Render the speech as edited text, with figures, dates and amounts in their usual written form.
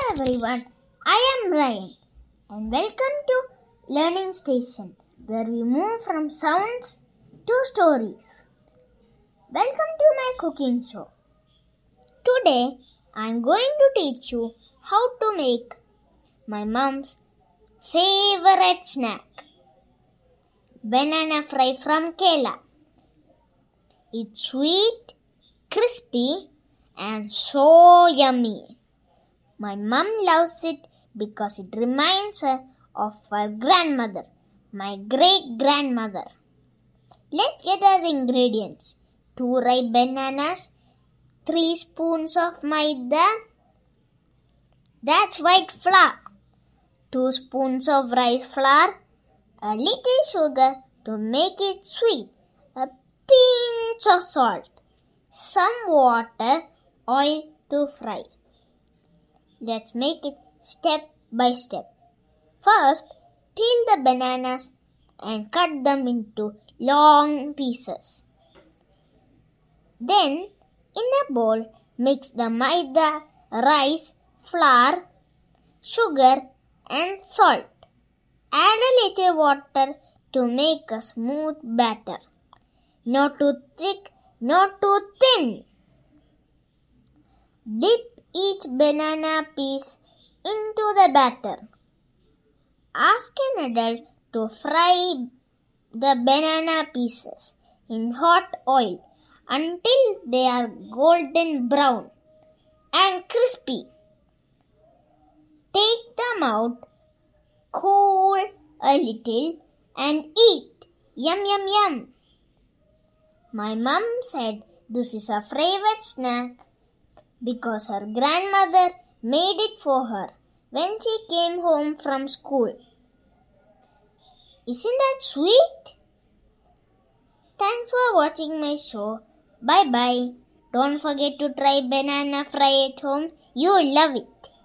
everyone, I am Ryan and welcome to Learning Station where we move from sounds to stories. Welcome to my cooking show. Today I am going to teach you how to make my mom's favorite snack, banana fry from Kerala. It's sweet, crispy and so yummy. My mum loves it because it reminds her of her grandmother, my great-grandmother. Let's get our ingredients. 2 ripe bananas, 3 spoons of maida, that's white flour, 2 spoons of rice flour, a little sugar to make it sweet, a pinch of salt, some water, oil to fry. Let's make it step by step. First, peel the bananas and cut them into long pieces. Then, in a bowl, mix the maida, rice, flour, sugar and salt. Add a little water to make a smooth batter. Not too thick, not too thin. Dip each banana piece into the batter. Ask an adult to fry the banana pieces in hot oil until they are golden brown and crispy. Take them out, cool a little and eat. Yum, yum, yum. My mum said this is her favorite snack because her grandmother made it for her when she came home from school. Isn't that sweet? Thanks for watching my show. Bye bye. Don't forget to try banana fry at home. You'll love it.